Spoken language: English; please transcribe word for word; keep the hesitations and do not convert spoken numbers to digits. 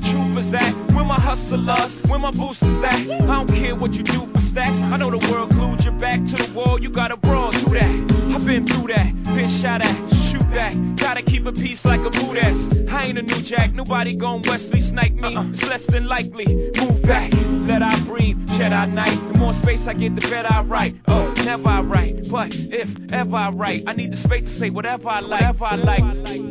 troopers at? Where my hustlers? Where my boosters at? I don't care what you do for stacks. I know the world glued your back to the wall. You gotta brawl through that. I've been through that. Been shot at. Shoot that. Gotta keep a peace like a Buddhist. I ain't a new jack. Nobody gon' Wesley snipe me. It's less than likely. Move back. Let I breathe. Shed I night. The more space I get, the better I write. Oh, never I write. But if ever I write, I need the space to say whatever I like. Whatever I like.